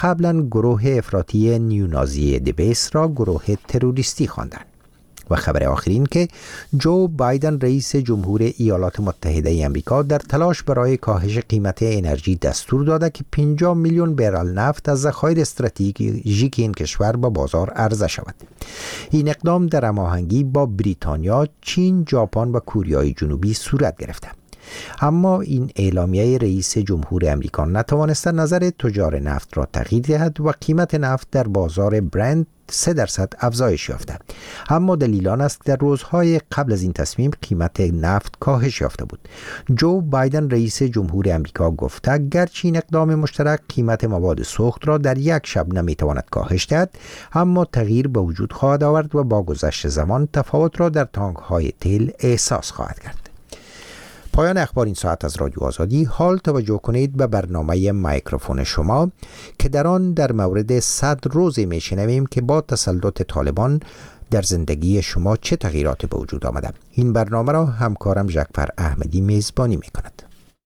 قبلا گروه افراطی نیونازی دبیس را گروه تروریستی خواندند. و خبر آخر این که جو بایدن رئیس جمهور ایالات متحده آمریکا در تلاش برای کاهش قیمت انرژی دستور داده که 50 میلیون برل نفت از ذخایر استراتژیک این کشور به بازار عرضه شود. این اقدام در هماهنگی با بریتانیا، چین، ژاپن و کوریای جنوبی صورت گرفته. اما این اعلامیه رئیس جمهور آمریکا نتوانسته نظر تجار نفت را تغییر دهد و قیمت نفت در بازار برنت 3% افزایش یافته. اما دلیل آن است که در روزهای قبل از این تصمیم قیمت نفت کاهش یافته بود. جو بایدن رئیس جمهور آمریکا گفته گرچه این اقدام مشترک قیمت مواد سوخت را در یک شب نمیتواند کاهش دهد، اما تغییر به وجود خواهد آورد و با گذشت زمان تفاوت را در تانک‌های تیل احساس خواهد کرد. پایان اخبار این ساعت از رادیو آزادی. حال توجه کنید به برنامه مایکروفون شما که در آن در مورد 100 روزی میشنویم که با تسلط طالبان در زندگی شما چه تغییراتی به وجود آمده. این برنامه را همکارم ژکفر احمدی میزبانی میکند.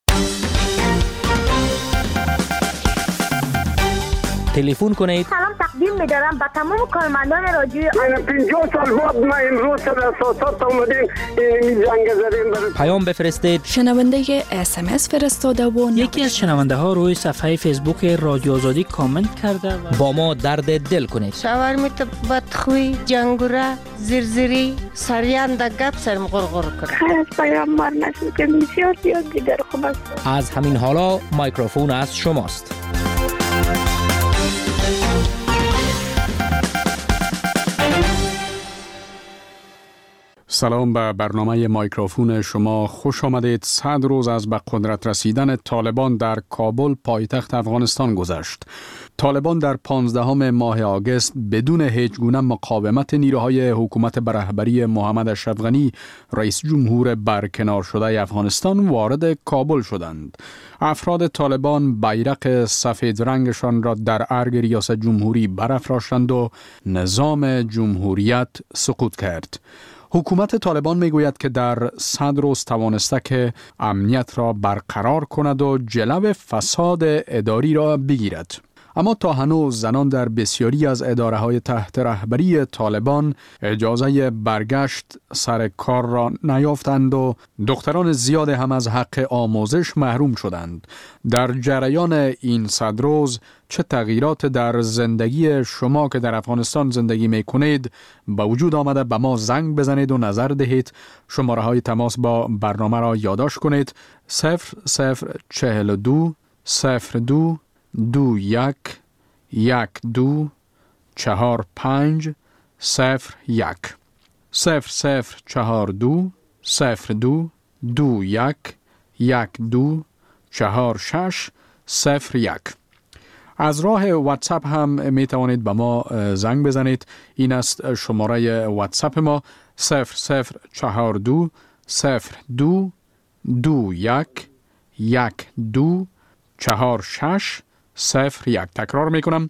تلفن کنید. سلام تقدیم می‌دارم به تمام کارمندان رادیو. 50 سال بعد ما امروز در اساسات اومدیم این جنگ زدیم. پیام بفرستید. شنونده SMS فرستاده و یکی از شنونده ها روی صفحه فیسبوک رادیو آزادی کامنت کرده و با ما درد دل کنید. شاورمیت بدخوی، جنگوره، زرزری، سریان در گپ سرم غرغر کرد. خیلی از پیامبر نشد که بسیار زیاد دیگر خوب است. از همین حالا مایکروفون از شماست. سلام، به برنامه مایکروفون شما خوش آمدید. 100 روز از به قدرت رسیدن طالبان در کابل پایتخت افغانستان گذشت. طالبان در 15 ماه آگوست بدون هیچ گونه مقاومت نیروهای حکومت به رهبری محمد اشرف غنی رئیس جمهور برکنار شده افغانستان وارد کابل شدند. افراد طالبان بیرق سفید رنگشان را در ارگ ریاست جمهوری برافراشتند و نظام جمهوریت سقوط کرد. حکومت طالبان میگوید که در 100 روز توانسته که امنیت را برقرار کند و جلو فساد اداری را بگیرد. اما تا هنوز زنان در بسیاری از اداره‌های تحت رهبری طالبان اجازه برگشت سر کار را نیافتند و دختران زیاد هم از حق آموزش محروم شدند. در جریان این 100 روز چه تغییرات در زندگی شما که در افغانستان زندگی میکنید به وجود آمده؟ به ما زنگ بزنید و نظر دهید. شماره های تماس با برنامه را یادداشت کنید: 0042 02 21 12 45 01 0042 02 21 12 46 01. از راه واتساپ هم می توانید به ما زنگ بزنید. این است شماره واتساپ ما: 0042 02 21 12 46 01. تکرار می کنم: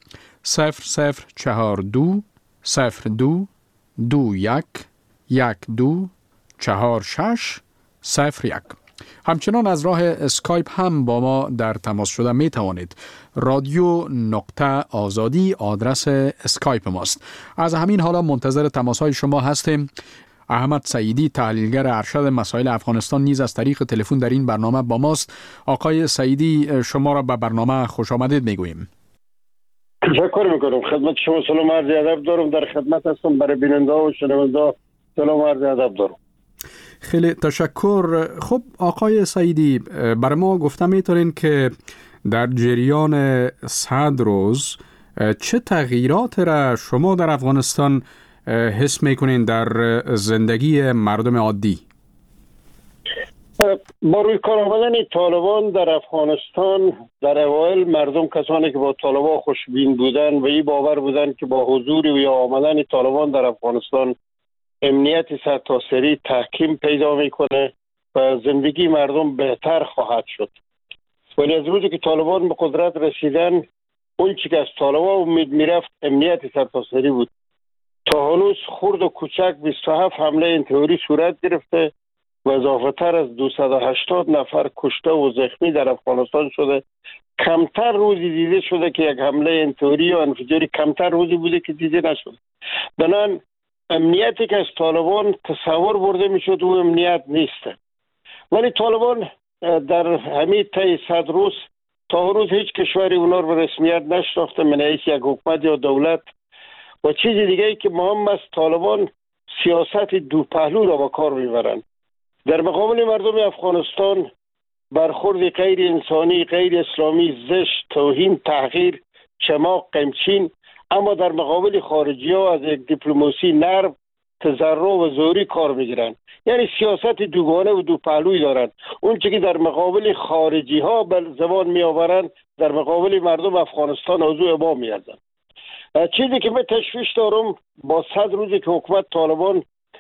0042 02 21 12 46 01. همچنان از راه اسکایپ هم با ما در تماس شده می توانید. رادیو نقطه آزادی آدرس اسکایپ ماست. از همین حالا منتظر تماس های شما هستیم. احمد سعیدی، تحلیلگر ارشد مسائل افغانستان، نیز از طریق تلفن در این برنامه با ماست. آقای سعیدی، شما را به برنامه خوش آمدید میگوییم. تشکر میکنم. خدمت شما سلام عرض ادب دارم. در خدمت هستم. برای بیننده و شنونده سلام عرض ادب دارم. خیلی تشکر. خب آقای سعیدی، برای ما گفته میتونین که در جریان 100 روز چه تغییرات را شما در افغانستان حس میکنین در زندگی مردم عادی؟ با روی کار آمدن طالبان در افغانستان در اوایل مردم، کسانی که با طالبان خوشبین بودن و این باور بودن که با حضور و یا آمدن طالبان در افغانستان امنیت سرتاسری تحکیم پیدا میکنه و زندگی مردم بهتر خواهد شد. ولی از روزی که طالبان به قدرت رسیدن، اون چی که از طالبان امید میرفت امنیت سرتاسری بود. تا هنوز خرد و کوچک 27 حمله این تئوری صورت گرفته و اضافه تر از 280 نفر کشته و زخمی در افغانستان شده. کمتر روزی دیده شده که یک حمله انطوری و انفجاری، کمتر روزی بوده که دیده نشده. بنان امنیتی که از طالبان تصور برده میشد و امنیت نیست. ولی طالبان در همین طی 100 روز تا روز هیچ کشوری اونا رو به رسمیت نشناخته من حیث یک حکومت یا دولت. و چیز دیگه ای که مهم است، طالبان سیاست دو پهلو را با کار میبرند. در مقابل مردم افغانستان برخورد غیر انسانی، غیر اسلامی، زشت، توهین، تحقیر، چماق، غمچین، اما در مقابل خارجی ها از یک دیپلماسی نرم، تضرع و زوری کار میگیرن. یعنی سیاست دوگانه و دو پهلوی دارند. اون چیزی که در مقابل خارجی ها به زبان می آورند، در مقابل مردم افغانستان موضوع ابا میارزند. چیزی که من تشویش دارم با 100 روزی که حکومت طالبان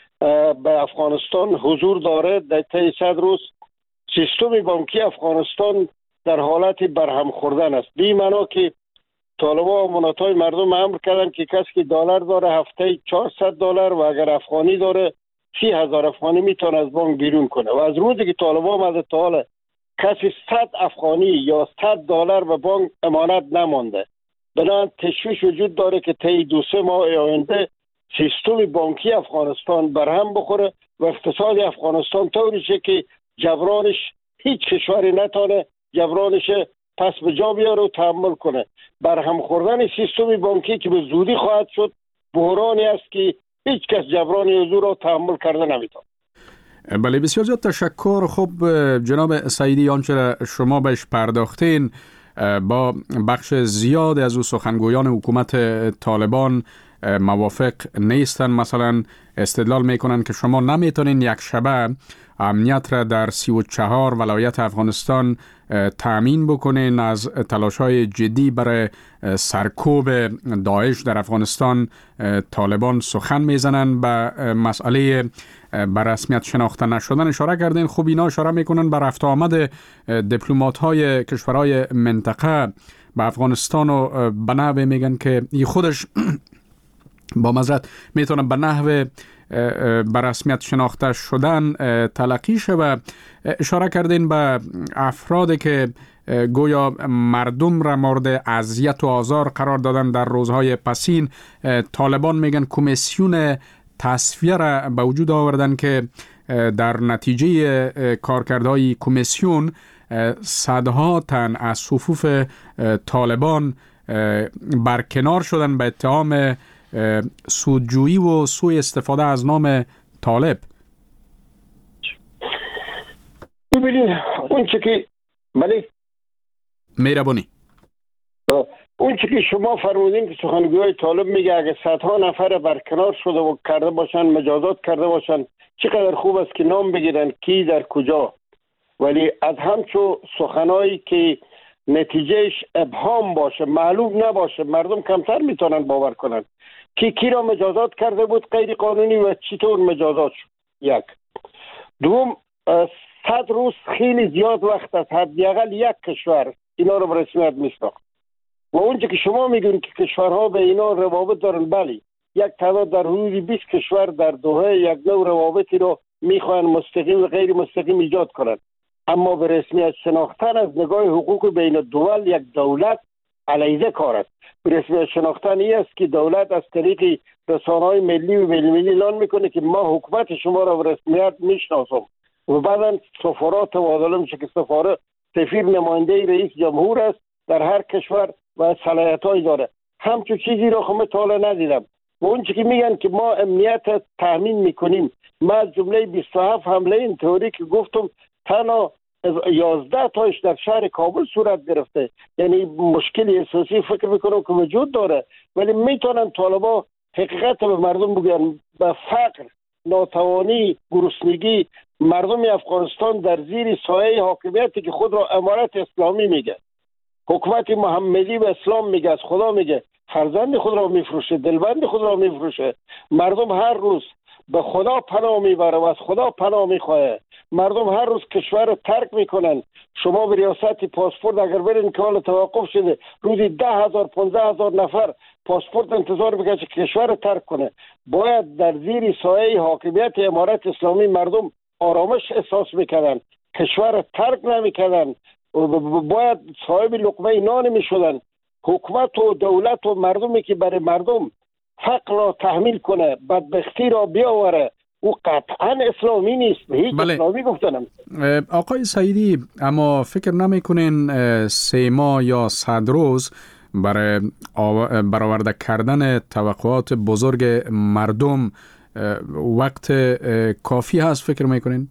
به افغانستان حضور داره، در طی 100 روز سیستم بانکی افغانستان در حالت برهم خوردن است. به این معنا که طالبان امانت‌های مردم امر کردن که کسی که دلار داره هفته $400 و اگر افغانی داره 30,000 افغانی میتونه از بانک بیرون کنه. و از روزی که طالبان آمده تا حالا کسی 100 افغانی یا $100 به بانک امانت نمانده. بنابراین تشویش وجود داره که طی 2-3 ماه آینده سیستم بانکی افغانستان برهم بخوره و اقتصاد افغانستان طوری شه که جبرانش هیچ کشوری نتونه جبرانش پس به جا بیاره و تحمل کنه. برهم خوردن سیستم بانکی که به زودی خواهد شد بحرانی است که هیچ کس جبران حضور را تحمل کرده نمیتونه. بله، بسیار زیاد تشکر. خب جناب سعیدی، آنچه شما بهش پرداختین با بخش زیاد از او سخنگویان حکومت طالبان موافق نیستن. مثلا استدلال میکنن که شما نمیتونین یک شبه امنیت را در 34 ولایت افغانستان تأمین بکنین. از تلاش‌های جدی برای سرکوب داعش در افغانستان طالبان سخن میزنن. به مسئله بر رسمیت شناخته نشدن اشاره کردین. خب اینا اشاره میکنن بر رفت آمد دیپلمات‌های کشورهای منطقه به افغانستان و به نحوه میگن که این خودش با معذرت میتونه به نحوه بر رسمیت شناخته شدن تلقی شه. و اشاره کردین به افرادی که گویا مردم را مورد اذیت و آزار قرار دادن در روزهای پسین. طالبان میگن کمیسیون تصفیه را به وجود آوردن که در نتیجه کارکردهای کمیسیون صدها تن از صفوف طالبان برکنار شدن به اتهام سودجویی و سوء استفاده از نام طالب. ببینید اون چی که مهربانی اون چی که شما فرمودین که سخنگوی طالب میگه اگه صدها نفر برکنار شده و کرده باشن، مجازات کرده باشن، چقدر خوب است که نام بگیرن کی در کجا. ولی از همچو سخنایی که نتیجهش ابهام باشه، معلوم نباشه، مردم کمتر میتونن باور کنن کی را مجازات کرده بود غیر قانونی و چطور مجازات شد. یک. دوم، 100 روز خیلی زیاد وقت است. حداقل یک کشور اینا رو به رسمیت میشناخت. و اونجا که شما میگین که کشورها به اینا روابط دارن، بله، یک تعداد در حدود 20 کشور در دوحه یک نوع روابطی رو میخوان مستقیم و غیر مستقیم ایجاد کنند. اما به رسمیت شناختن از نگاه حقوق بین الدول یک دولت علیزه کار است. به رسمیت شناختن این است که دولت از طریق رسانه‌های ملی و بین‌المللی اعلان میکنه که ما حکومت شما را به رسمیت میشناسم و بعدا سفارات تبادله میشه که سفیر نماینده رئیس جمهور است در هر کشور و صلاحیت‌هایی داره. همچون چیزی را خب تا ندیدم. و اون چیزی که میگن که ما امنیت تامین میکنیم، ما از جمله 27 حمله اینطوری که گفتم تنها 11 تاش در شهر کابل صورت گرفته. یعنی مشکلی اساسی فکر میکنم که وجود داره، ولی میتونن طالبا حقیقت به مردم بگن. به فقر، ناتوانی، گرسنگی مردم افغانستان در زیر سایه حاکمیتی که خود را امارت اسلامی میگه، حکومت محمدی و اسلام میگه، از خدا میگه، فرزند خود را میفروشه، دلبند خود را میفروشه. مردم هر روز به خدا پناه میبره و از خدا پناه میخواه. مردم هر روز کشور رو ترک میکنن. شما به ریاست پاسپورت اگر برین که حال توقف شده، روزی 10,000 15,000 نفر پاسپورت انتظار بکشه که کشور رو ترک کنه. باید در زیر سایه حاکمیت امارت اسلامی مردم آرامش احساس میکردن، کشور ترک نمیکردن، باید صاحب لقمه نان میشدن. حکومت و دولت و مردمی که برای مردم فقر را تحمیل کنه، بدبختی را بیاوره، او قطعا اسلامی نیست. هیچ اسلامی گفتنم. آقای سعیدی، اما فکر نمیکنین 3 ماه یا 100 روز برای برآورده کردن توقعات بزرگ مردم وقت کافی هست؟ فکر میکنین؟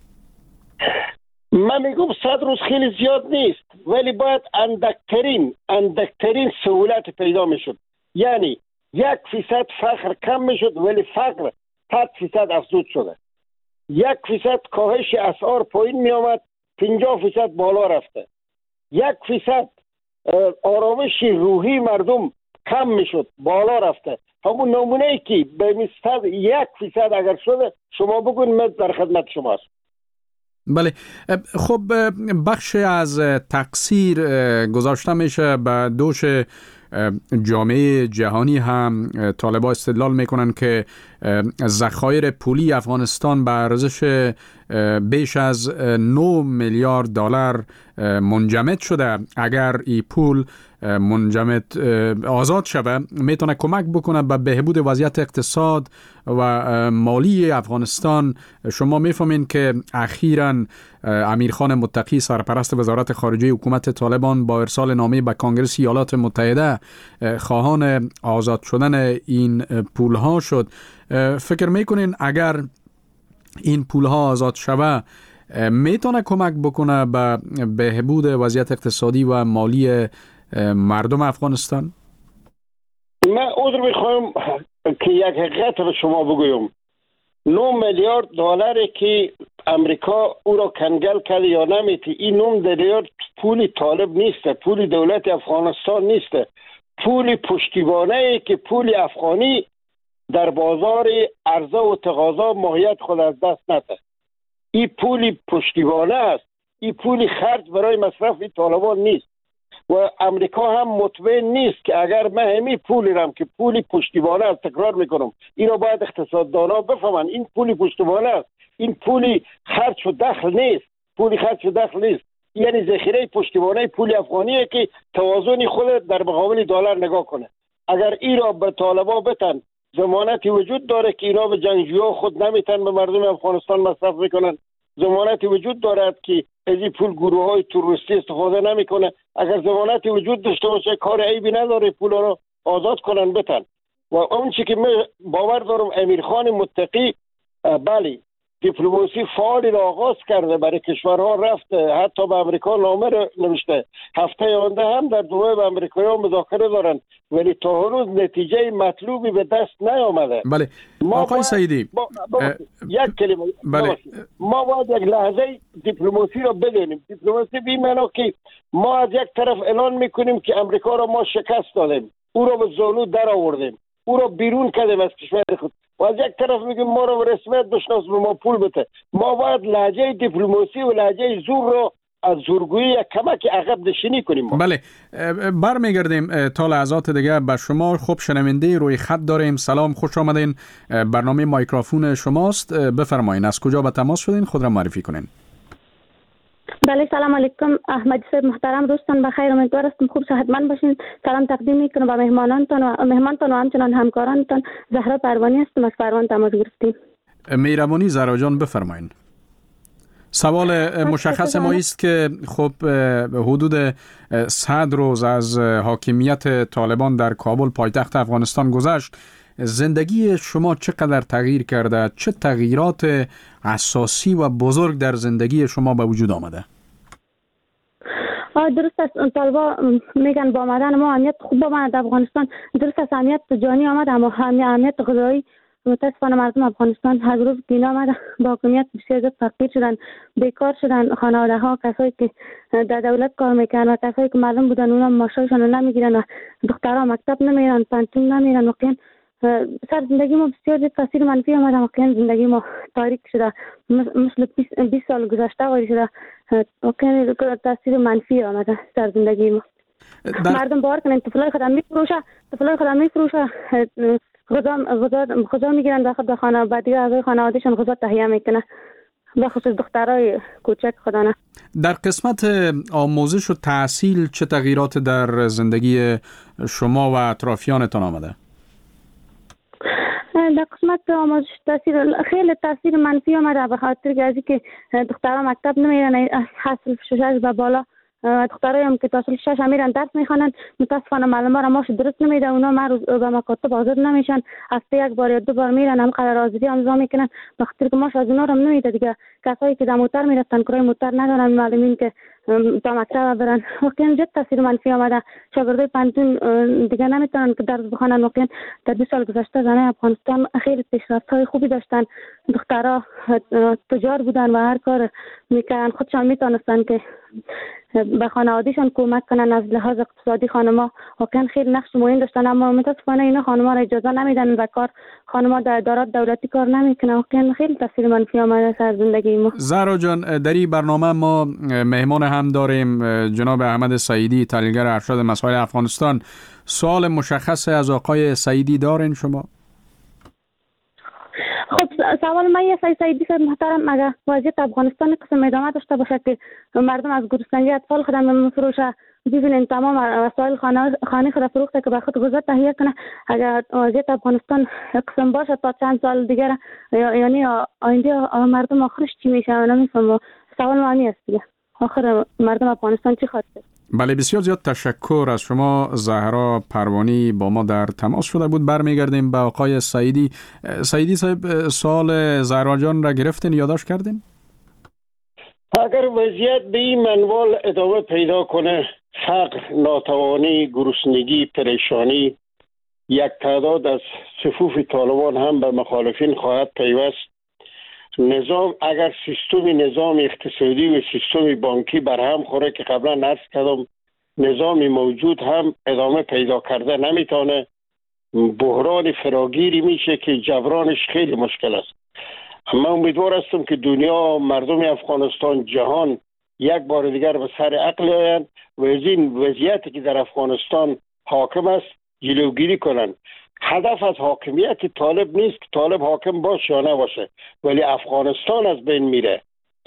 من میگم 100 روز خیلی زیاد نیست، ولی باید اندکترین سهولت پیدا میشد. یعنی 1% فقر کم میشد، ولی فقر 100% افزود شده. 1% کاهش اسعار پایین می آمد، 50% بالا رفته. 1% آرامش روحی مردم کم میشد، بالا رفته. همون نمونه ای که به 1% اگر شده، شما بگوین من در خدمت شما هست. بله، خب بخش از تقصیر گذاشته میشه به دوش جامعه جهانی. هم طالبان استدلال میکنن که ذخایر پولی افغانستان به ارزش بیش از 9 میلیارد دلار منجمد شده. اگر این پول منجمد آزاد شوه، میتونه کمک بکنه به بهبود وضعیت اقتصاد و مالی افغانستان. شما میفهمین که اخیراً امیرخان متقی سرپرست وزارت خارجه حکومت طالبان با ارسال نامه به کنگره ایالات متحده خواهان آزاد شدن این پولها شد. فکر میکنین اگر این پولها آزاد شوه میتونه کمک بکنه به بهبود وضعیت اقتصادی و مالی مردم افغانستان؟ من عذر میخوایم که یک حقیقت به شما بگویم. 9 میلیارد دلاری که امریکا او را کنگل کرده یا نمیتی، این 9 میلیارد پول طالب نیست، پول دولت افغانستان نیست، پول پشتیبانه ای که پول افغانی در بازار عرضه و تقاضا ماهیت خود از دست نده. این پول پشتیبانه است، این پول خرج برای مصرف طالبان نیست و امریکا هم مطمئن نیست که اگر من همین پولی رم که پولی پشتیبانه است، تکرار میکنم، این را باید اقتصاددانا بفهمن، این پولی پشتیبانه است، این پولی خرج و دخل نیست، پولی خرج و دخل نیست، یعنی ذخیره پشتیبانه پول افغانیه که توازن خود در مقابل دلار نگاه کنه. اگر این را به طالبان بتن، ضمانتی وجود داره که اینا به جنگجوها خود نمیتن به مردم افغانستان مصرف میکنن. ضمانتی وجود دارد که از این پول گروه های تروریستی استفاده نمیکنه. اگر ضمانتی وجود داشته باشه، کار عیبی نداره پول رو آزاد کنن بتن. و اون چی که من باور دارم امیرخان متقی بله دیپلماسی فعالی را آغاز کرده، برای کشورها رفته، حتی به امریکا نامه نوشته، هفته آینده هم در دوباره به امریکایی‌ها مذاکره دارن، ولی تا هنوز نتیجه مطلوبی به دست نیامده. بله آقای سعیدی، یک کلمه ما باید یک لحظه دیپلماسی را بدونیم. دیپلماسی به معنی که ما از یک طرف اعلان میکنیم که امریکا را ما شکست دادیم، او را به زانو در آوردیم، او را بیرون کردیم از کشور خود، و از یک طرف میگیم ما را به رسمیت بشناس، به ما پول بده. ما باید لهجه دیپلماسی و لهجه زور را از زورگویی یک کمک عقب نشینی کنیم. بله، برمیگردیم تا لحظات دیگه به شما. خب شنونده روی خط داریم. سلام، خوش آمدین. برنامه مایکروفون شماست، بفرمایین. از کجا به تماس شدین؟ خود را معرفی کنین. بله سلام علیکم. احمد صاحب محترم، روزتان بخیر، امیدوار هستم خوب صحتمند باشین. سلام تقدیم میکنم به مهمانتان و همچنان همکارانتان. زهرا پروانی هستم، از پروان تماس گرفتیم. مهربانی زهرا جان بفرمایین. سوال مشخص ما است که خب حدود 100 روز از حاکمیت طالبان در کابل پایتخت افغانستان گذشت. زندگی شما چقدر تغییر کرده؟ چه تغییرات اساسی و بزرگ در زندگی شما به وجود آمده؟ درست است. طالبا میگن با آمدن ما امنیت خوب آمد افغانستان. درست است، امنیت جانی آمد، اما امنیت غذایی متاسفانه مردم افغانستان هر روز بینا آمده. با حکومت بسیار زیاد فقیر شدن، بیکار شدن. خانواده ها، کسایی که در دولت کار میکنن و کسایی که معلم بودن اونا معاششون رو نمیگیرن و دخترها مکتب نمیرن، پانتون نمیرن. واقعا سر زندگی ما بسیار زیاد تاثیر منفی آمده. واقعا زندگی ما تاریک شده، مثل 20 سال گذشته واری شده. واقعا تاثیر منفی آمده سر زندگی ما. مردم باور کنن طفلای خودم میفروشه، غذا میگیرن داخل خانه، بعد دیگه اعضای خانوادهشون غذا تهیه میکنه. به خصوص دخترای کوچک خودانه. در قسمت آموزش و تحصیل چه تغییرات در زندگی شما و اطرافیانتان آمده؟ در قسمت آموزش خیلی تاثیر منفی آمده، به خاطر که از اینکه دخترها مکتب نمیرن، حاصل 6 به بالا دخترای هم که تاصیل 6 میرن درس میخوانن، متاسفانه معلم را ماش درست نمیده، اونا ما به مکاتب حاضر نمیشن، هفته یک بار یا 2 بار میرن، هم قرار حاضری امضا میکنن، به خاطر که ماش از اونا را نمیده دیگه. کسایی که در موتر میرفتن کرای موتر ندارن، معلمین که تا مکتب برن، واقعا جد تاثیر منفی آمده. شاگردای پانتون دیگه نمیتونن که درس بخونن. واقعا در 2 سال گذشته زنای افغانستان خیلی پیشرفت‌های خوبی داشتن، دخترها تجار بودن و هر کار میکردن، خودشان میتونستن که به خانوادهشان کمک کنن. از لحاظ اقتصادی خانم‌ها واقعا خیلی نقش مهم داشتن، اما متاسفانه اینا خانم‌ها را اجازه نمیدن و کار خانم‌ها در ادارات دولتی کار نمیکنن. واقعا خیلی تاثیر منفی آمده سر زندگی ما. زهرا جان، در این برنامه ما مهمان هم داریم جناب احمد سعیدی، تحلیلگر ارشد مسائل افغانستان. سوال مشخص از آقای سعیدی دارین شما؟ خب سوال من یه سعیدی صاحب محترم، اگر وضعیت افغانستان قسم ادامه داشته باشه که مردم از گرسنگی اطفال خود میفروشه، ببینین تمام وسایل خانه خود فروخته که به خود غذا تهیه کنه. اگر وضعیت افغانستان قسم باشه تا چند سال دیگر، یعنی آینده مردم آخرش چی میشه نمیفهمم. سوال معنی است دیگه، آخر مردم افغانستان چی خواهد؟ بله، بسیار زیاد تشکر از شما. زهرا پروانی با ما در تماس شده بود. برمیگردیم به آقای سعیدی. سعیدی صاحب، سوال زهرا جان را گرفتین، یادداشت کردین؟ اگر وضعیت به این منوال ادامه پیدا کنه، فقر، ناتوانی، گرسنگی، پریشانی، یک تعداد از صفوف طالبان هم به مخالفین خواهد پیوست. نظام اگر سیستم نظام اقتصادی و سیستم بانکی برهم خوره که قبلا عرض کردم، نظام موجود هم ادامه پیدا کرده نمیتونه، بحران فراگیری میشه که جبرانش خیلی مشکل است. اما امیدوار هستم که دنیا، مردم افغانستان، جهان یک بار دیگر به سر عقل آیند و از این وضعیتی که در افغانستان حاکم است جلوگیری کنند. هدف از حاکمیت طالب نیست که طالب حاکم باشه یا نباشه، ولی افغانستان از بین میره،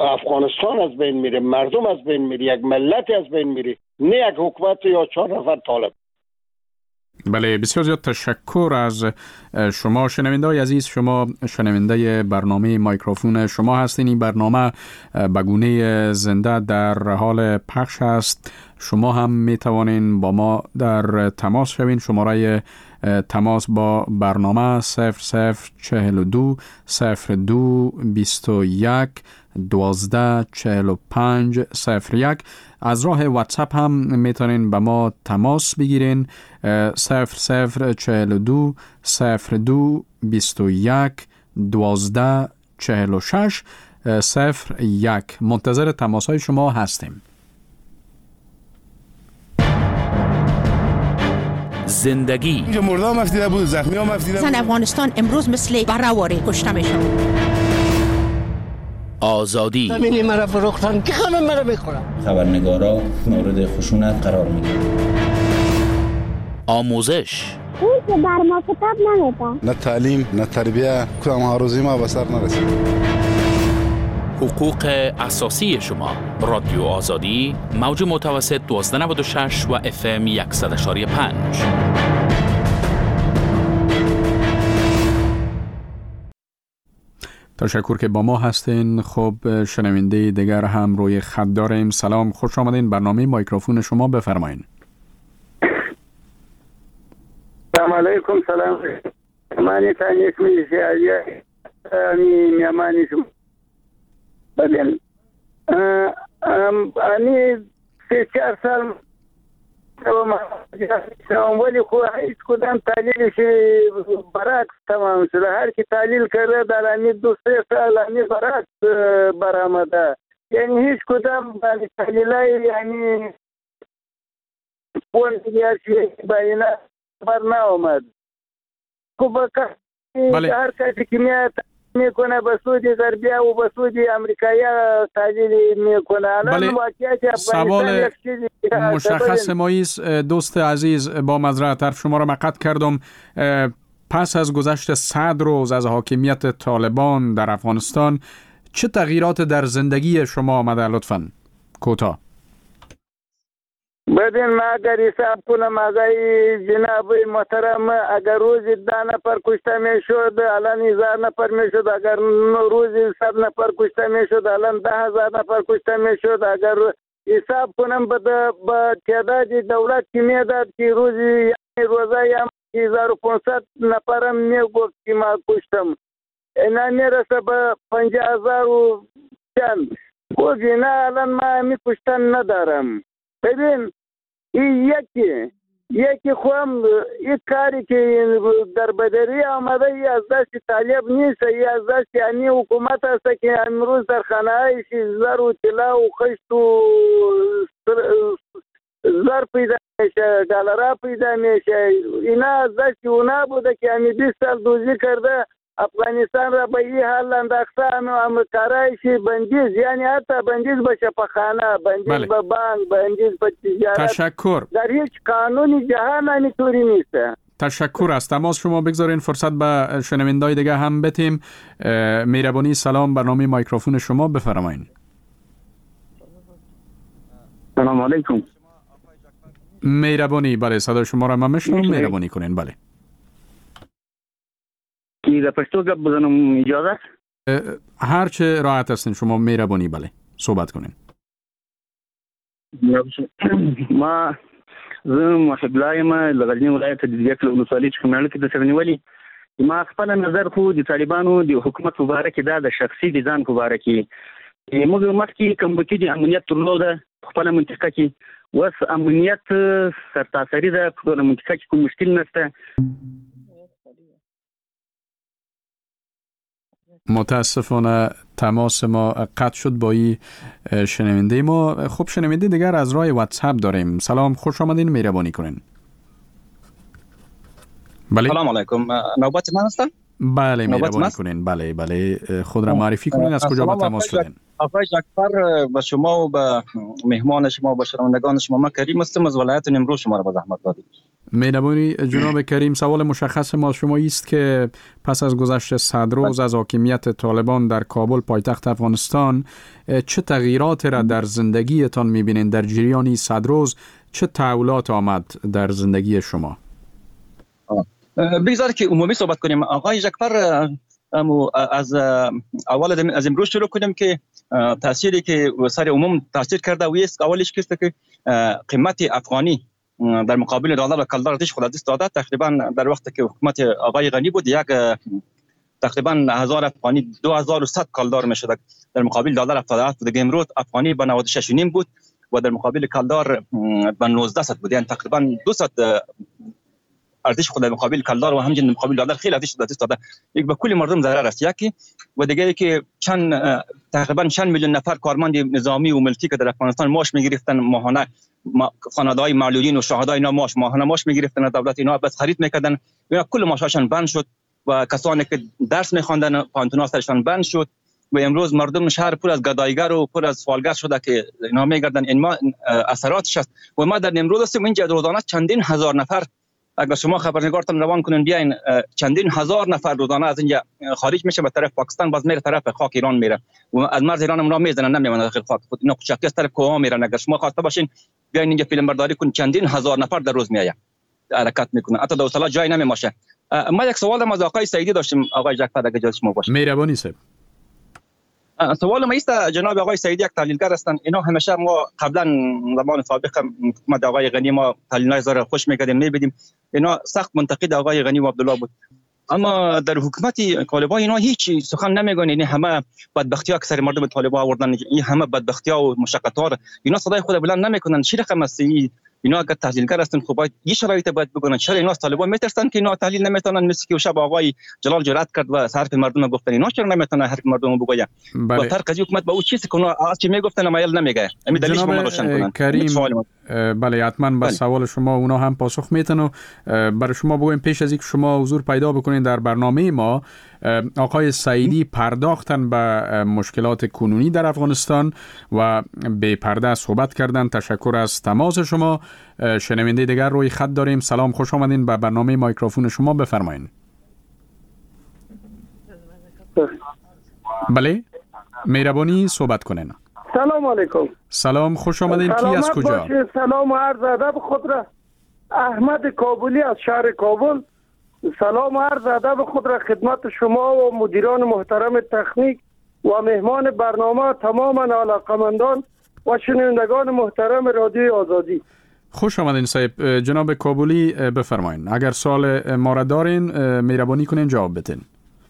مردم از بین میره، یک ملت از بین میره، نه یک حکومت یا 4 نفر طالب. بله، بسیار زیاد تشکر از شما. شنونده‌های عزیز، شما شنونده برنامه مایکروفون شما هستین. این برنامه به گونه زنده در حال پخش است. شما هم می توانین با ما در تماس شوین. شماره تماس با برنامه 0042 02 21 12 45 01. از راه واتساپ هم میتونین با ما تماس بگیرین 0042 02 21 12 46 01. منتظر تماس های شما هستیم. زندگی اینجا مردا هم افتیده بود، زخمی هم افتیده بود. زن افغانستان امروز مثل برهواری کشته میشه. آزادی همینی مرا فروختن که خانم مرا میخورم. خبرنگارا مورد خشونت قرار میگیرن. آموزش اون که بر ما کتاب نمیده، نه تعلیم نه تربیه، کدام هاروزی ما به سر نرسید. حقوق اساسی شما. رادیو آزادی، موج متوسط 1296 و FM 100.5. تشکر که با ما هستین. خب شنونده دیگر هم روی خط داریم. سلام، خوش آمدین. برنامه مایکروفون شما، بفرمایین. سلام علیکم. سلام. من تانیک میشه میامانی شما. ببین انی 3-4 سال ولی خود هیچ کدام تحلیلش برعکس تمام شده. هر کی تحلیل کرده در انی 2-3 سال انی برعکس برآمده، یعنی هیچ کدام تحلیلای یعنی پوینت دیگه بیان بر نآمد. خب هر کسی که میاد میکنه به سود غربی و به سود امریکایی تحلیل میکنه. بله، سوال مشخص ماییست. دوست عزیز، با معذرت حرف شما را مقطع کردم. پس از گذشت 100 روز از حاکمیت طالبان در افغانستان، چه تغییرات در زندگی شما آمده لطفاً؟ کوتاه. بدین ما اگر حساب کنم آقای جناب محترم، اگر روزی 10 نفر کشته میشد الان 1000 نفر میشد، اگر روزی 100 نفر کشته میشد الان 10,000 نفر کشته میشد. اگر حساب کنم به تعداد دولت که میداد که روزی روزه هم 1500 نفرم میگفت که ما کشتم، اینا میرسه به 50,000 و چند. گفت نه الان ما همی کشتن ندارم. ببین این یکی خوام این کاری که در بدری آمده ای از دست طالب نیست، ای از دست یعنی حکومت است که امروز در خانه هایش زر و طلا و خشت و زر پیدا میشه، دلار پیدا میشه. اینا از دست اونا بوده که همی 20 سال دوزی کرده افغانستان را به این حال انداخته. هم کارایش بندیز، یعنی حتی بندیز به شفاخانه، بندیز به بانک، بندیز به تجارت. تشکر. در هیچ قانونی جهان اینطوری نیست. تشکر از تماس شما. بگذارین فرصت به شنوندای دیگه هم بدیم. مهربانی سلام، برنامه مایکروفون شما، بفرمایید. سلام علیکم. مهربانی، بله صدا شما را من میشنوم. مهربانی کنین. بله کی د پښتو غږ بزنم اجازه؟ هر چه راحت هستین شما. مهربانی بله صحبت کنین. ما زه محب لایم لغزنی ولایت د دیګ ولسوالۍ چې کومه کې د سرنیولي. ما خپل نظر خو د طالبانو د حکومت مبارک دا د شخصي د ځان مبارک موږ مخکې کوم کې د امنیت درلوده خپل منطقه کې، وس امنیت سرتاسري ده په منطقه کې کوم مشکل نشته. متاسفانه تماس ما قطع شد با این شنونده ما. خب شنونده دیگر از راه واتساپ داریم. سلام، خوش آمدین، مهربانی کنین. بله سلام علیکم، نوبت من هستم؟ بله مهربانی کنین. بله خود را معرفی کنین، از کجا به تماس شدین؟ آقای جعفر، به شما و به مهمان شما و به شنوندگان شما من کریم هستم از ولایت نیمروز شما را به زحمت دادید. مهربانی جناب کریم، سوال مشخص ما شما است که پس از گذشت 100 روز از حاکمیت طالبان در کابل پایتخت افغانستان چه تغییرات را در زندگیتان می‌بینید؟ در جریان 100 روز چه تحولات آمد در زندگی شما؟ بگذار که عمومی صحبت کنیم. آقای جعفر، از اول از امروز شروع کنیم که تأثیری که سر عموم تاثیر کرده و است اولش که قیمت افغانی در مقابل دلار و کلدار ارزش خود دست داده. تقریبا در وقتی که حکومت آقای غنی بود تقریبا 1000 افغانی 2100 کلدار میشد در مقابل دلار 77 بود. امروز افغانی به 96.5 بود و در مقابل کلدار به 19 بود، یعنی تقریبا 200 ارزش خود در مقابل کلدار و همچنین مقابل دلار خیلی ارزش دست داده. یک به کل مردم ضرر است. یکی و دیگه که تقریبا چند میلیون نفر کارمند نظامی و ملکی که در افغانستان معاش میگرفتن ماهانه، خانواده‌های معلولین و شهدای اینا ماهانه معاش میگرفتن، دولت اینا بس خرید میکردن، اینا کل معاششان بند شد و کسانی که درس میخواندن پانتونا سرشان بند شد و امروز مردم شهر پر از گدایگر و پر از سوالگر شده که اینا میگردن. این ما اثراتش است. و ما در نیمروز هستیم، اینجا روزانه چندین هزار نفر، اگر شما خبرنگارتان روان کنین بیاین، چندین هزار نفر روزانه از اینجا خارج میشه به طرف پاکستان، باز میره طرف خاک ایران میره و از مرز ایران هم را میزنن، نمیمونه داخل خاک خود. اینا کوچکی از طرف کوه میرن. اگر شما خواسته باشین بیاین اینجا فیلم برداری کنین، چندین هزار نفر در روز میآید حرکت میکنن، حتی دوسلا جای نمیماشه. ما یک سوال از آقای سعیدی داشتیم. آقای جعفر اگه اجازه شما باشه. مهربانی صاحب. سوال ما است، جناب آقای سعیدی یک تحلیلگر هستن. اینا همیشه ما قبلا زمان سابق حکومت آقای غنی ما تحلیلای زار خوش میکردیم میبینیم، اینا سخت منتقد آقای غنی و عبدالله بود، اما در حکومت طالبان اینا هیچ سخن نمیگن. یعنی همه بدبختی‌ها که سر مردم طالبان آوردن، این همه بدبختی‌ها و مشقت‌ها اینا صدای خود بلند نمیکنن. چی رقم است اینا؟ اگر تحلیلگر هستن خب باید یه شرایط باید بگن. چرا اینا طالبان میترسن که اینا تحلیل نمیتونن؟ مثل که شب آقای جلال جرأت کرد و حرف مردم گفتن، اینا چرا نمیتونن حرف مردم بگن؟ با فرق از حکومت با او چیزی که اونا از چی میگفتن مایل نمیگه. همین دلیلش ما روشن کنن. کریم، بله حتما به سوال شما اونا هم پاسخ میتن و برای شما بگویم پیش از اینکه شما حضور پیدا بکنین در برنامه ما، آقای سعیدی پرداختن به مشکلات کنونی در افغانستان و به پرده صحبت کردن. تشکر از تماس شما. شنونده دیگر روی خط داریم. سلام، خوش آمدین به برنامه مایکروفون شما، بفرمایید. بله مهربانی صحبت کنین. سلام علیکم. سلام، خوش آمدین. کی از کجا؟ سلام و عرض ادب خود را احمد کابلی از شهر کابل. سلام و عرض ادب خود را خدمت شما و مدیران محترم تکنیک و مهمان برنامه، تماما علاقمندان و شنوندگان محترم رادیوی آزادی. خوش آمدین صاحب. جناب کابلی بفرمایین. اگر سوال ما را دارین مهربانی کنین جواب بدین.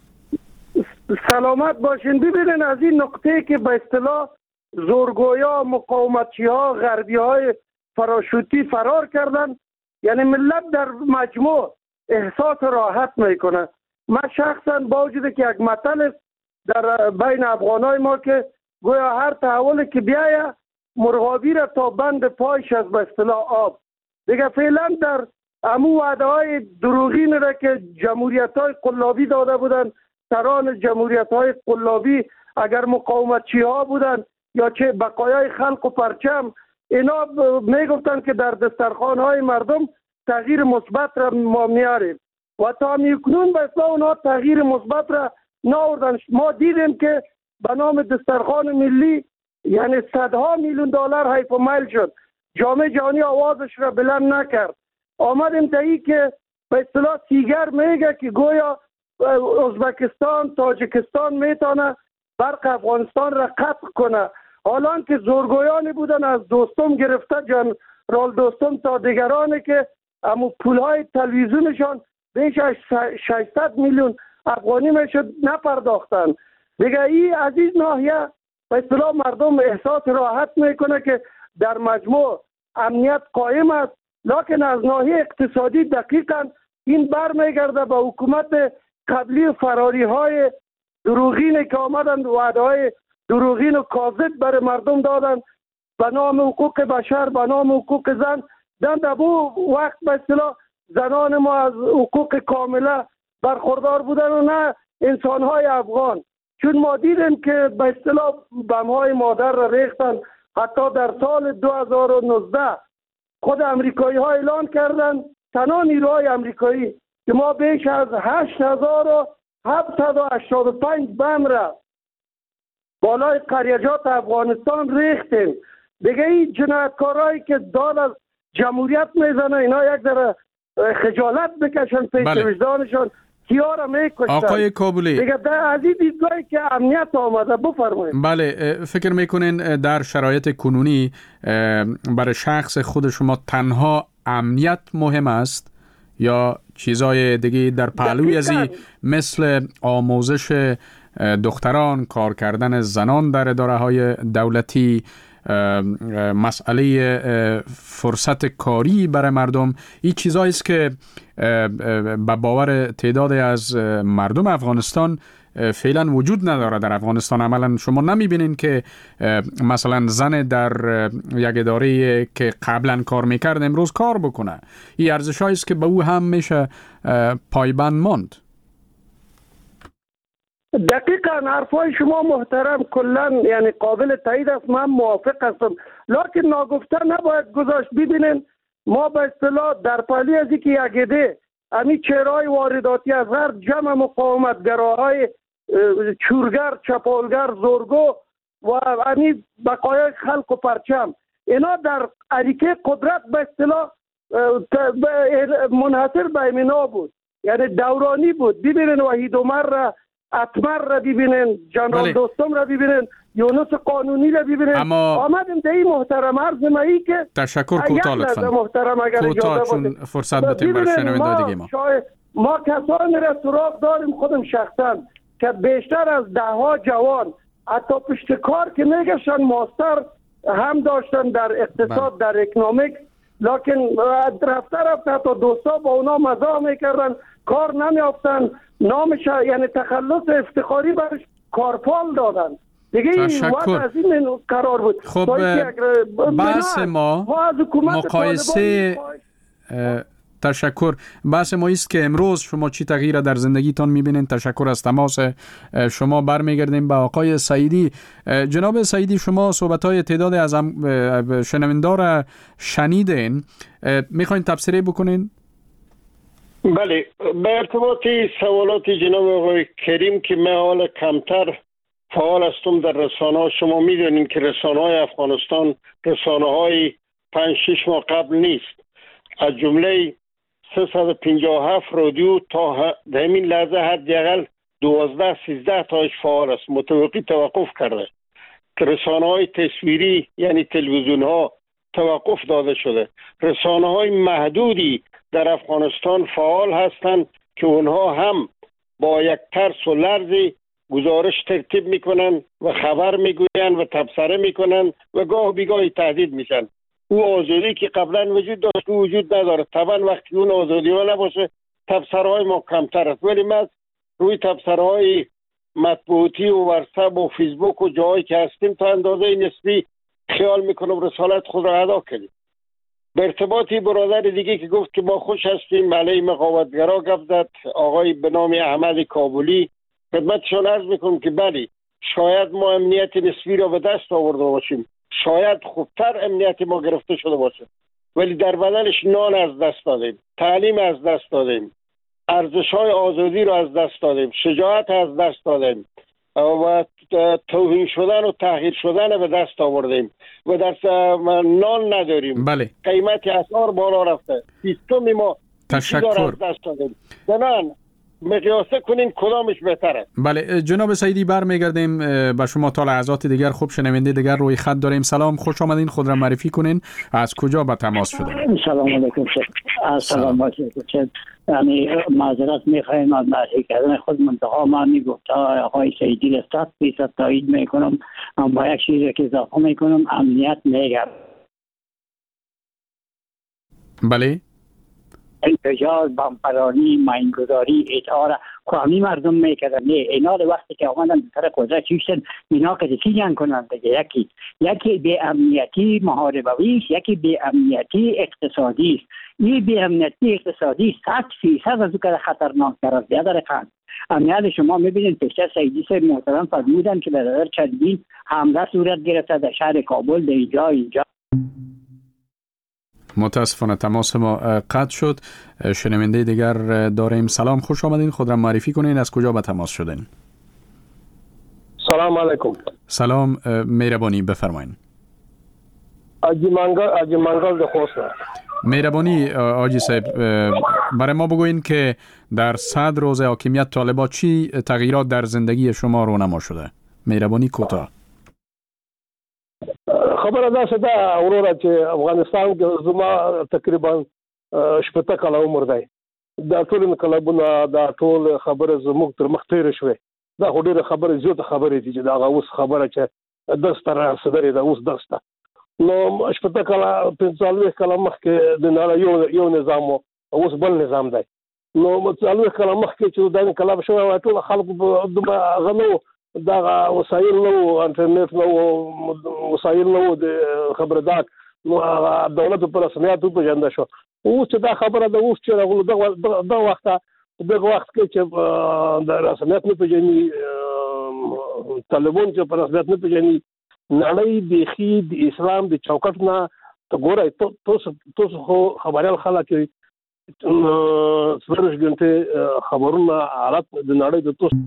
سلامت باشین. ببینین از این نقطه که به اصطلاح زورگویا، مقاومتچی ها، غربی های پاراشوتی فرار کردن، یعنی ملت در مجموع احساس راحت میکنه. من شخصا با وجود که یک مطلب در بین افغانای ما که گویا هر تحولی که بیایه مرغابی را تا بند پایش از به اصطلاح آب دیگه، فعلا در امو وعده های دروغین را که جمهوریت های قلابی داده بودن، سران جمهوریت های قلابی اگر مقاومتچی ها بودن یا چه بقایای خلق و پرچم، اینا میگفتن که در دسترخوان های مردم تغییر مثبت را ما میاریم و تا میکنون به اصطلاح اونا تغییر مثبت را ناوردن. ما دیدیم که به نام دسترخوان ملی یعنی صدها میلیون دلار حیف و میل شد، جامعه جهانی آوازش را بلند نکرد. آمدیم تا ای که به اصطلاح سیگر میگه که گویا ازبکستان، تاجیکستان میتونه برق افغانستان را قطع کنه، حالا که زورگویانی بودن از دوستم گرفته جنرال دوستم تا دیگرانی که امو پولهای تلویزیونشان بیش از 600 میلیون افغانی میشد نپرداختن دیگه. این از این ناحیه به اصطلاح مردم احساس راحت میکنه که در مجموع امنیت قائم است، لکن از ناحیه اقتصادی دقیقاً این برمیگرده به حکومت قبلی فراری های دروغینی که آمدند وعده های دروغین و کاذب برای مردم دادن به نام حقوق بشر، به نام حقوق زن. در بو وقت به اصطلاح زنان ما از حقوق کامله برخوردار بودن و نه انسان‌های افغان، چون ما دیدیم که به اصطلاح بم‌های مادر را ریختن. حتی در سال 2019 خود امریکایی‌ها اعلان کردند، تنها نیروهای امریکایی، که ما بیش از 8785 بم را بالای قریجات افغانستان ریختیم دیگه. این جنایتکارایی که داد از جمهوریت میزنه، اینا یک ذره خجالت بکشن پیش وجدانشان، کیا را میکشن. آقای کابلی دیگه از این دیدگاهی که امنیت آمده، بفرمایید. بله، فکر میکنین در شرایط کنونی برای شخص خود شما تنها امنیت مهم است یا چیزای دیگه در پهلوی ازی مثل آموزش دختران، کار کردن زنان در اداره های دولتی، مسئله فرصت کاری برای مردم، این چیزایی است که به باور تعدادی از مردم افغانستان فعلا وجود نداره در افغانستان. عملا شما نمیبینین که مثلا زن در یک اداره که قبلا کار میکرد امروز کار بکنه. این ارزشایی است که به او هم میشه پایبند ماند. دقیقاً حرفای شما محترم کلا یعنی قابل تایید است، من موافق هستم، لکن ناگفته نباید گذاشت. ببینین ما به اصطلاح در پهلوی از اینکه یک عده همین چهرهای وارداتی از غرب، جمع مقاومتگراهای چورگر، چپاولگر، زورگو و همین بقایای خلق و پرچم، اینا در اریکه قدرت به اصطلاح منحصر به اینا بود، یعنی دورانی بود. ببینین وحید عمر را، اتمر را ببینین، جنرال دوستم را ببینین، یونس قانونی را ببینین. اما آمدیم در این محترم عرض مایی که تشکر کوتاه لطفا محترم اگر اجازه چون فرصت بتیم برای شنونده دیگه ما کسانی را سراغ داریم خودم شخصا که بیشتر از 10 جوان حتی پشت کار که میگشن ماستر هم داشتن در اقتصاد، در اکنومیک، لکن رفته تا دوستا با اونا مزاح میکردن، کار نمیافتن، نامش یعنی تخلص افتخاری برش کارپال دادن دیگه. تشکر. از این قرار بود. خب بحث ما مقایسه تشکر. بحث ما است که امروز شما چی تغییر در زندگیتان میبینین. تشکر از تماس شما. برمیگردیم به آقای سعیدی. جناب سعیدی، شما صحبت‌های تعداد از شنوندا را شنیدین، میخواین تبصره بکنین؟ بله، به ارتباط سوالات جناب آقای کریم که من حالا کمتر فعال هستم در رسانه‌ها. شما میدونین که رسانه‌های افغانستان رسانه‌های 5-6 ماه قبل نیست. از جمله 357 رادیو تا همین لحظه حداقل 12-13 تاش فعال است. متوقی توقف کرده که رسانه‌های تصویری یعنی تلویزیون‌ها توقف داده شده. رسانه‌های محدودی در افغانستان فعال هستند که اونها هم با یک ترس و لرزی گزارش ترتیب میکنن و خبر میگوین و تبصره میکنن و گاه بیگاهی تهدید میشن. او آزادی که قبلا وجود داشت وجود نداره. طبعا وقتی اون آزادی ها نباشه تبصره های ما کمتر است، ولی ما روی تبصره های مطبوعاتی و واتساپ و فیسبوک و جایی که هستیم تا اندازه نسبی خیال میکنم رسالت خود را ادا کنیم. به ارتباطی برادر دیگه که گفت که ما خوش هستیم علیه مقاومتگرا گفت زد، آقای به نام احمد کابلی، خدمتشان عرض میکنم که بلی شاید ما امنیت نسبی را به دست آورده باشیم، شاید خوبتر امنیت ما گرفته شده باشه، ولی در بدلش نان از دست دادیم، تعلیم از دست دادیم، ارزش‌های آزادی را از دست دادیم، شجاعت از دست دادیم و توهین شدن و تحقیر شدن به دست آوردیم و در نان نداریم. بله. قیمت اسعار بالا رفته، سیستم ما تشکر از دست دادیم. زنان مقیاسه کنیم کدامش بهتره. بله جناب سعیدی برمیگردیم به شما تا لحظات دیگر. خوب شنونده دیگر روی خط داریم. سلام، خوش آمدین، خود را معرفی کنین، از کجا به تماس شدین؟ سلام علیکم. سلام علیکم. یعنی معذرت میخوایم از معرفی کردن خود، منتها من میگفت آقای سعیدی را 100% تایید میکنم. من با یک چیزی که اضافه میکنم، امنیت میگم. بله. انتجاز، بمپرانی، ماینگذاری، اطاعت کامی مردم میکردن. نه اینا وقتی که آمدن سر قدرت چیشتن اینا که چی جنگ کنن دیگه، یکی به امنیتی محاربویش، یکی به امنیتی اقتصادی است. این به امنیتی اقتصادی 100% از اون که خطرناک‌تر است. یاد رکن امنیت شما میبینید پیشتر سعیدی صاحب محترم فرمودن که در چندین حمله صورت گرفته در شهر کابل، در اینجا. متاسفانه تماس ما قطع شد. شنونده دیگر داریم. سلام، خوش آمدین، خود را معرفی کنین، از کجا به تماس شدین؟ سلام علیکم. سلام، مهربانی بفرمایین. آجی منگل خوسته. مهربانی آجی صاحب برای ما بگوین که در 100 روز حاکمیت طالبان چی تغییرات در زندگی شما رونما شده؟ مهربانی کوتاه. خبره دا شده اورورا چې افغانستان کې زما تقریبا 80 کاله عمر دی. دا ټول کلبونه دا ټول خبره زموږ تر مخ تیر شوه. دا ډېره خبره زیاته خبره دي چې دا اوس خبره چې دستره صدرې دا اوس دسته. نو 80 کاله 45 کاله مخکې د نړۍ یو نظام اوس بل نظام دی. نو 40 کاله مخکې چې دا انقلاب شوی ټول خلکو غنو دا وسایل نو انټرنیټ نو وسایل نو د خبردار نو دولت پر رسمیات په جنده شو. اوس چې دا خبره ده اوس چې دا وخت کې چې د رسمیات نه پیژني طالبان چې پر رسمیات نه پیژني نړۍ بيخي د اسلام د چوکاټ نه ته ګورای تاسو خبريال خلک سپرش ګنټه خبرونه حالت د نړۍ د تاسو.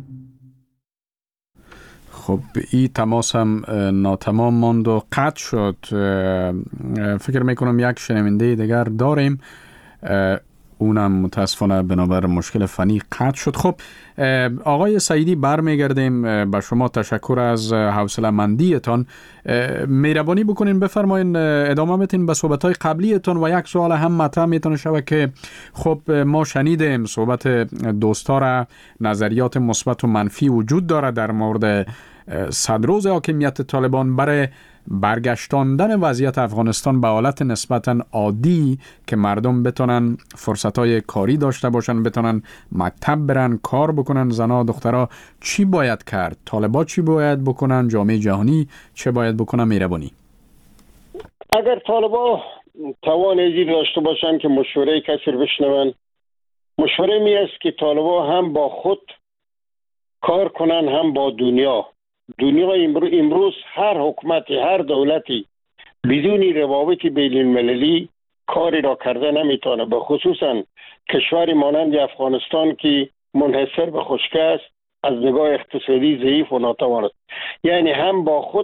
خب این تماس هم ناتمام ماند و قطع شد. فکر میکنم یک شنونده دیگر داریم، اونم متاسفانه بنابر مشکل فنی قطع شد. خب آقای سعیدی برمیگردیم به شما. تشکر از حوصله‌مندیتان. مهربانی بکنین بفرمایین ادامه بدین به صحبت‌های قبلیتان و یک سوال هم مطرح میتونه شود که خب ما شنیدیم صحبت دوستا را، نظریات مثبت و منفی وجود داره در مورد 100 روز حاکمیت طالبان برای برگشتاندن وضعیت افغانستان به حالت نسبتاً عادی که مردم بتونن فرصت‌های کاری داشته باشن، بتونن مکتب برن، کار بکنن، زنها دخترها. چی باید کرد؟ طالبان چی باید بکنن؟ جامعه جهانی چه باید بکنن؟ مهربانی. اگر طالبان توانایی داشته باشن که مشوره کسی بشنون، مشوره می است که طالبان هم با خود کار کنن هم با دنیا. امروز هر حکومتی، هر دولتی بدون روابط بین المللی کاری را کرده نمیتونه. به خصوصا کشوری مانند افغانستان که منحصر به خشکی است از نگاه اقتصادی ضعیف و ناتوان است. یعنی هم با خود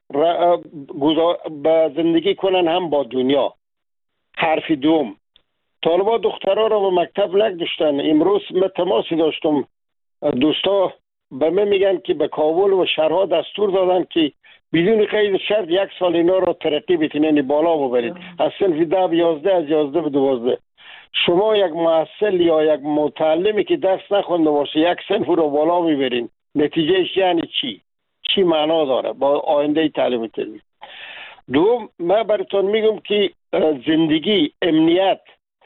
به زندگی کنن هم با دنیا. حرف دوم، طالبان دخترها را به مکتب نگذاشتن. امروز من تماسی داشتم، دوستا به من میگن که به کابل و شهرها دستور دادن که بدون قید شرط 1 سال اینا را ترقی بتونین بالا ببرید، از صنف 10 به 11 از 11 به 12. شما یک محصل یا یک متعلمی که درس نخونده باشه 1 صنف رو بالا میبرین، نتیجهش یعنی چی معنا داره با آینده تعلیم تربیت؟ دوم، من براتون میگم که زندگی، امنیت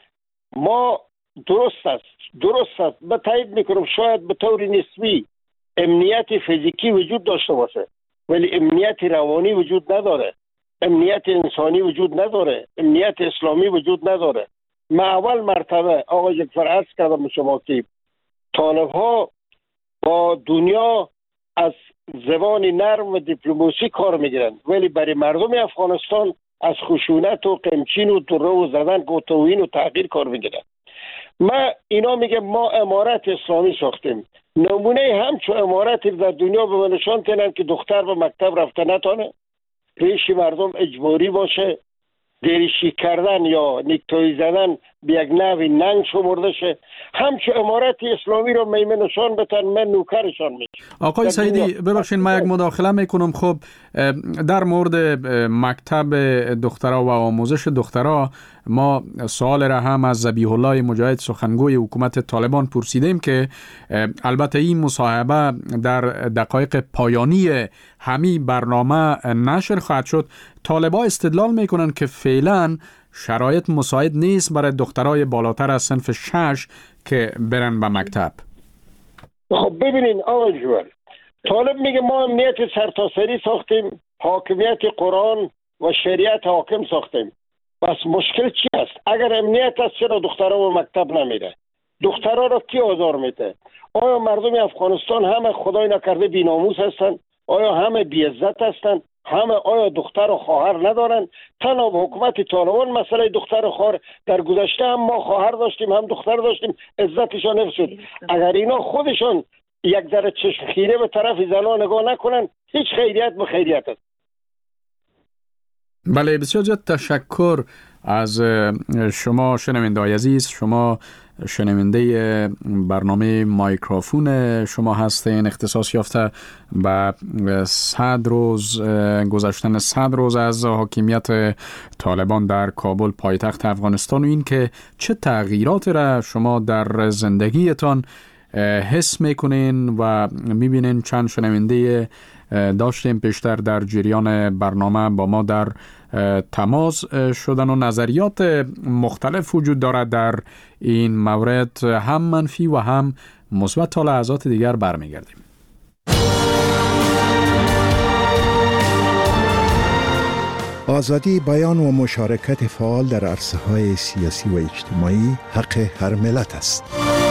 ما درست است به تایید میکنم شاید به طور نسبی امنیت فیزیکی وجود داشته باشه، ولی امنیت روانی وجود نداره، امنیت انسانی وجود نداره، امنیت اسلامی وجود نداره. من اول مرتبه آقای جعفر عرض کردم شما که طالب ها با دنیا از زبان نرم و دیپلماسی کار میگیرن، ولی برای مردم افغانستان از خشونت و قمچین و دره و زدن و توهین و تغییر کار میگیرن. من اینا میگم ما امارت اسلامی ساختیم، نمونه همچو امارتی در دنیا به نشان تنن که دختر به مکتب رفته نتانه، ریش مردم اجباری باشه، دریشی کردن یا نیکتایی زدن به یک نوی ننگ شمرده شه. همچو امارت اسلامی رو میمه نشان بتن، من نوکرشان میشه. آقای سعیدی ببخشید من یک مداخله میکنم. خب در مورد مکتب دخترها و آموزش دخترها ما سوال را هم از ذبیح الله مجاهد سخنگوی حکومت طالبان پرسیدیم که البته این مصاحبه در دقایق پایانی همین برنامه نشر خواهد شد. طالبان استدلال میکنن که فعلا شرایط مساعد نیست برای دخترای بالاتر از صنف 6 که برن به مکتب. خب ببینین آقای جوال، طالب میگه ما امنیت سرتاسری ساختیم، حاکمیت قرآن و شریعت حاکم ساختیم. بس مشکل چی است؟ اگر امنیت است چرا دخترها به مکتب نمیره؟ دخترها را کی آزار میده؟ آیا مردم افغانستان همه خدای نکرده بی‌ناموس هستند؟ آیا همه بی‌عزت هستند؟ همه آیا دختر و خواهر ندارن؟ تنها به حکومت طالبان مسئله دختر و خواهر، در گذشته هم ما خواهر داشتیم هم دختر داشتیم، عزتشان حفظ شد. اگر اینا خودشان یک ذره چشم خیره به طرف زنان نگاه نکنن، هیچ خیریت به خیریت است. بله بسیار زیاد تشکر از شما شنونده‌های عزیز. شما شنونده برنامه مایکروفون شما هستین، اختصاص یافته به 100 روز گذشتن 100 روز از حاکمیت طالبان در کابل پایتخت افغانستان و این که چه تغییرات را شما در زندگیتان حس میکنین و میبینین. چند شنونده داشتیم پیشتر در جریان برنامه با ما در تماس شدن و نظریات مختلف وجود دارد در این مورد، هم منفی و هم مثبت. تا لحظات دیگر برمیگردیم. آزادی بیان و مشارکت فعال در عرصه‌های سیاسی و اجتماعی حق هر ملت است.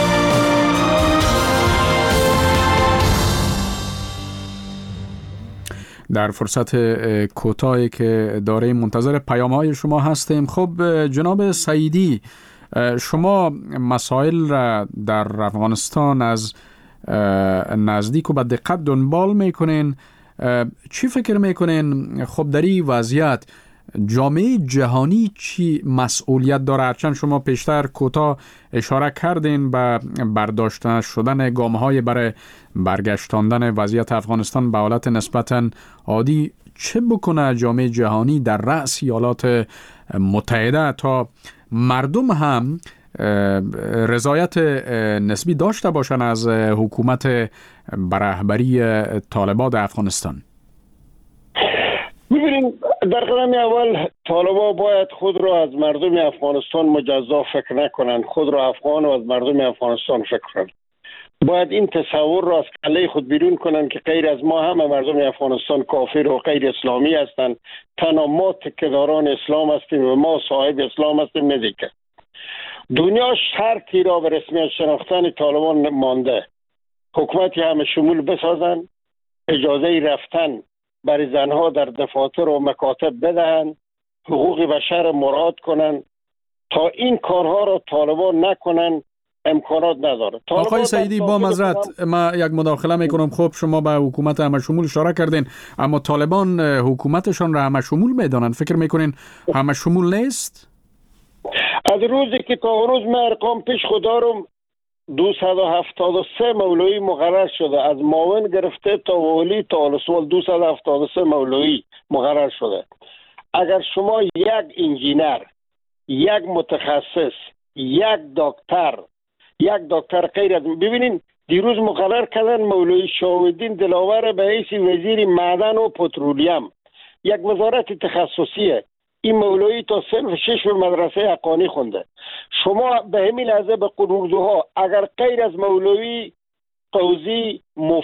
در فرصت کوتاهی که داریم منتظر پیام‌های شما هستیم. خب جناب سعیدی، شما مسائل را در افغانستان از نزدیک و به دقت دنبال میکنین. چی فکر میکنین خب در این وضعیت جامعه جهانی چی مسئولیت داره؟ هرچند شما پیشتر کوتاه اشاره کردین به برداشته شدن گام‌های برای برگشتاندن وضعیت افغانستان به حالت نسبتاً عادی. چه بکنه جامعه جهانی در رأس ایالات متحده تا مردم هم رضایت نسبی داشته باشن از حکومت برهبری طالبان در افغانستان؟ می‌بینیم در قدم اول طالبان باید خود را از مردم افغانستان مجزا فکر نکنند، خود را افغان و از مردم افغانستان فکر کنند. باید این تصور را از کله خود بیرون کنند که غیر از ما همه مردم افغانستان کافر و غیر اسلامی هستند، تنها ما تکه‌داران اسلام هستیم و ما صاحب اسلام هستیم. نزدیک دنیا شرطی را به رسمیت شناختن طالبان مانده، حکومتی همه شمول بسازند، اجازه رفتن برای زنها در دفاتر و مکاتب بدهند، حقوق بشر مراعات کنند. تا این کارها را طالبان نکنند امکانات نداره. آقای سعیدی با معذرت ما یک مداخله میکنم. خب شما به حکومت همشمول اشاره کردین، اما طالبان حکومتشان را همشمول میدانند. فکر میکنین همشمول نیست؟ از روزی که تا روز من ارقام پیش خودارم 273 مولوی مقرر شده، از معاون گرفته تا والی تا ولسوال 273 مولوی مقرر شده. اگر شما یک انجینر، یک متخصص، یک دکتر غیر از ببینین، دیروز مقرر کردن مولوی شاهدین دلاور به حیث وزیر معدن و پترولیم، یک وزارت تخصصیه. این مولوی تا صنف 6 به مدرسه حقانی خونده. شما به همین لحظه به قروردوها اگر غیر از مولوی قوزی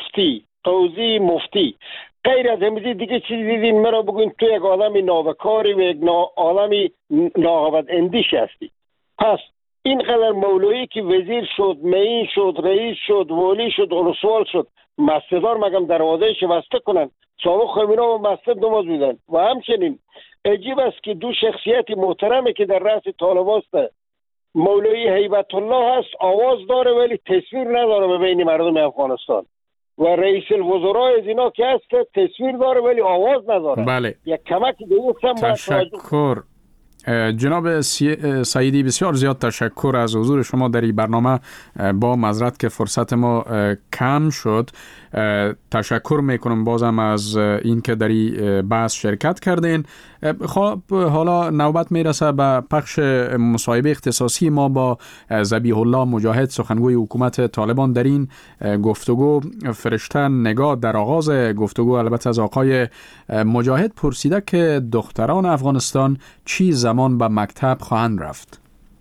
مفتی غیر از همین دیگه چیزی دیدین مرا بگوین تو یک آدم نابکاری و یک آدمی ناقابت اندیش هستی. پس اینقدر مولوی که وزیر شد، معین شد، رئیس شد، والی شد، ولسوال شد، مسجدار مگم دروازه‌اش بسته کنن. سابق خمینا و مسجد نماز میدن. و همچنین عجیب است که دو شخصیت محترمی که در رأس طالبان است، مولوی هیبت الله هست، آواز داره ولی تصویر نداره به بین مردم افغانستان، و رئیس الوزراء از اینا که هست تصویر داره ولی آواز نداره. بله. یک کمک دیگه تشکر جناب سعیدی، بسیار زیاد تشکر از حضور شما در این برنامه. با معذرت که فرصت ما کم شد، تشکر میکنم بازم از این که در این بحث شرکت کردین. خب حالا نوبت میرسه به پخش مصاحبه اختصاصی ما با ذبیح الله مجاهد، سخنگوی حکومت طالبان. در این گفتگو فرشته نگاه در آغاز گفتگو البته از آقای مجاهد پرسیده که دختران افغانستان چی زمان به مکتب خواهند رفت؟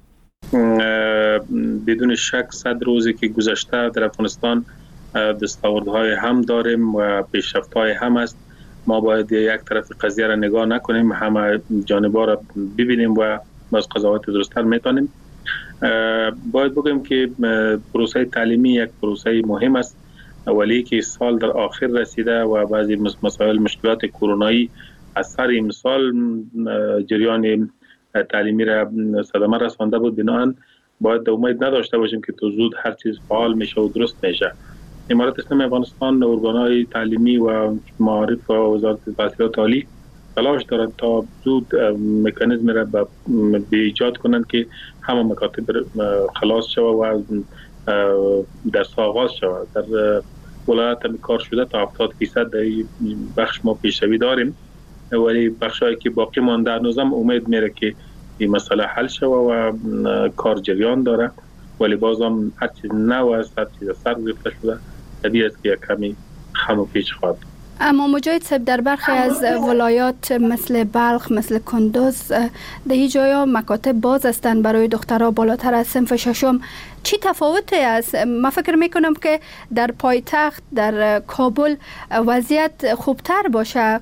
بدون شک 100 روزی که گذشته در افغانستان دستاوردهای هم داریم و پیشرفت‌های هم است. ما باید یک طرف قضیه را نگاه نکنیم، همه جانب‌ها را ببینیم و باز قضاوت درست‌تر میتونیم. باید بگیم که پروسه تعلیمی یک پروسه مهم است، ولی که سال در آخر رسیده و بعضی مسائل مشکلات کرونایی اثر امسال جریان تعلیمی را صدمه رسانده بود. بنابراین باید امید نداشته باشیم که تو زود هر چیز فعال میشه و درست میشه. امارت اسلامی افغانستان ارگان‌های تعلیمی و معارف و وزارت تحصیلات عالی تلاش دارد تا زود مکانیزم را به ایجاد کنند که همه مکاتب خلاص شود و درس آغاز شود. در ولایت هم کار شده تا 70% در این بخش ما پیشروی داریم، ولی بخشایی که باقی مانده هنوزم امید میره که این مسئله حل شود و کار جریان داره، ولی بازم هر چیز نو است، هر چیز سر گرفته شده، طبیعی است که یک کمی خم و پیچ خواهد. اما مجاهد صاحب، در برخی از ولایات مثل بلخ، مثل کندوز، در این جایا مکاتب باز هستند برای دخترها بالاتر از صنف ششم. چی تفاوتی است؟ من فکر میکنم که در پایتخت در کابل وضعیت خوبتر باشه،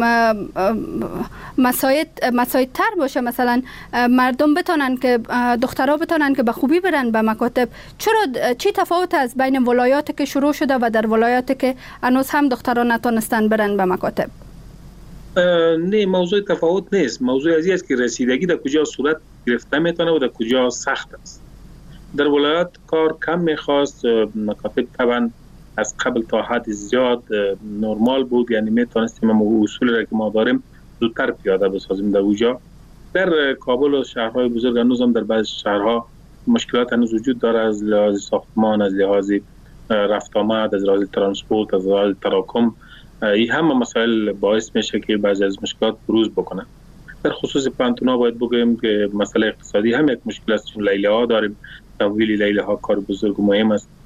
مساعدتر باشه، مثلا مردم بتونن که دخترها بتونن که به خوبی برن به مکاتب. چی تفاوت است بین ولایاتی که شروع شده و در ولایاتی که هنوز هم دخترها نتونستن برن به مکاتب؟ نه، موضوع تفاوت نیست. موضوع ازی است که رسیدگی در کجا صورت گرفته میتونه و در کجا سخت است. در ولایت کار کم میخواست، مکاتب طبعا از قبل تا حد زیاد نرمال بود، یعنی میتونستیم اصول را که ما داریم زودتر پیاده بسازیم در اونجا. در کابل و شهرهای بزرگ هنوز هم در بعض شهرها مشکلات هنوز وجود داره، از لحاظ ساختمان، از لحاظ رفت آمد، از لحاظ ترانسپورت، از لحاظ تراکم. این همه مسائل باعث میشه که بعضی از مشکلات بروز بکنه. در خصوص پانتونا باید بگیم که مسئله اقتصادی هم یک مشکل است، چون لیله ها داریم. تمویل لیله ها کار بزرگ و مهم است.